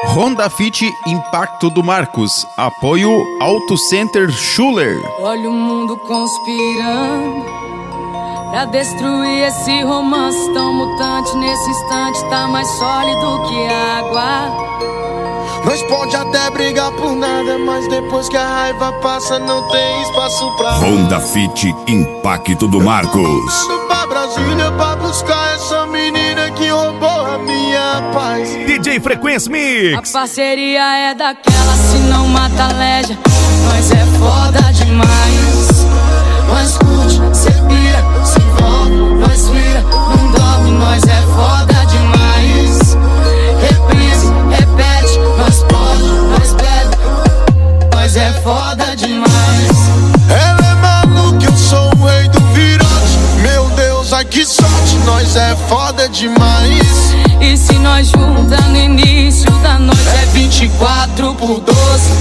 Honda Fit Impacto do Marcos. Apoio Auto Center Schuller. Olha o mundo conspirando pra destruir esse romance tão mutante. Nesse instante tá mais sólido que água. Nós pode até brigar por nada, mas depois que a raiva passa não tem espaço pra Honda Fit Impacto do Marcos. Eu tô pra Brasília pra buscar essa menina que roubou a minha paz. DJ Frequência Mix. A parceria é daquela, se não mata a leja. Nós é foda demais. Nós curte, cê pira, se envolve. Nós vira, não dorme, nós é foda demais. Reprise, repete, nós pode, nós bebe. Nós é foda demais. Ela é maluca, eu sou o rei do virote. Meu Deus, ai que sorte, nós é foda demais. E se nós junta no início da noite é 24 por 12.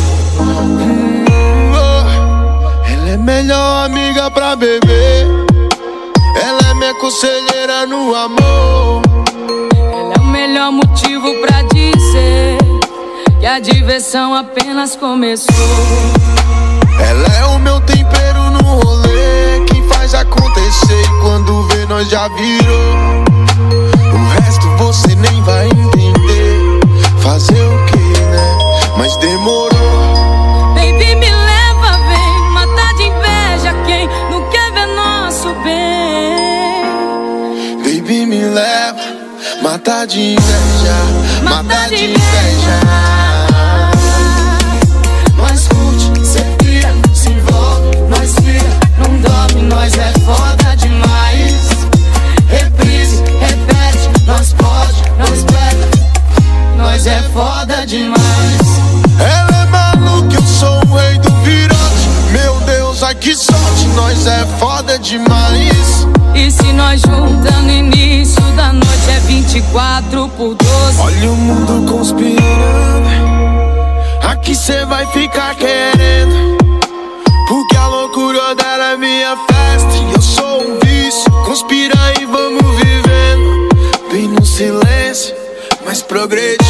Ela é melhor amiga pra beber. Ela é minha conselheira no amor. Ela é o melhor motivo pra dizer que a diversão apenas começou. Ela é o meu tempero no rolê, quem faz acontecer e quando vê nós já virou. O resto você nem vai entender. Fazer o que, né? Mas demorou. Baby, me leva, vem matar de inveja quem não quer ver nosso bem. Baby, me leva, matar de inveja, matar de inveja. Nós curte, cê pira, se envolve. Nós vira, não dorme, nós é foda demais. Reprise, repete, nós pode, nós bebe. Nós é foda demais. Ela é maluca, eu sou o rei do virote. Meu Deus, ai que sorte, nós é foda demais. E se nós junta no início da noite é 24 por 12. Olha o mundo conspirando, aqui cê vai ficar querendo. Porque a loucura dela é minha festa e eu sou um vício. Conspira e vamos vivendo, bem no silêncio, mas progredindo.